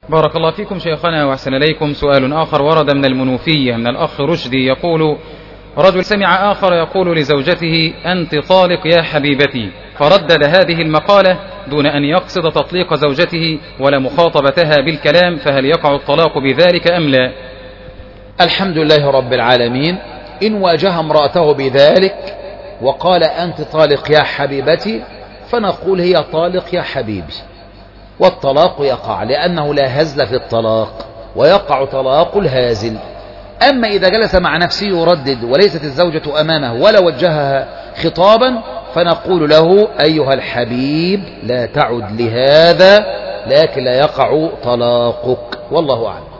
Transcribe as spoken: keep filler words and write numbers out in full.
بارك الله فيكم شيخنا وأحسن إليكم. سؤال آخر ورد من المنوفية من الأخ رشدي يقول: رجل سمع آخر يقول لزوجته: أنت طالق يا حبيبتي، فردد هذه المقالة دون أن يقصد تطليق زوجته ولا مخاطبتها بالكلام، فهل يقع الطلاق بذلك أم لا؟ الحمد لله رب العالمين. إن واجه امرأته بذلك وقال أنت طالق يا حبيبتي، فنقول هي طالق يا حبيبي، والطلاق يقع، لأنه لا هزل في الطلاق ويقع طلاق الهازل. أما إذا جلس مع نفسه يردد وليست الزوجة أمامه ولا وجهها خطابا، فنقول له: أيها الحبيب لا تعد لهذا، لكن لا يقع طلاقك، والله أعلم.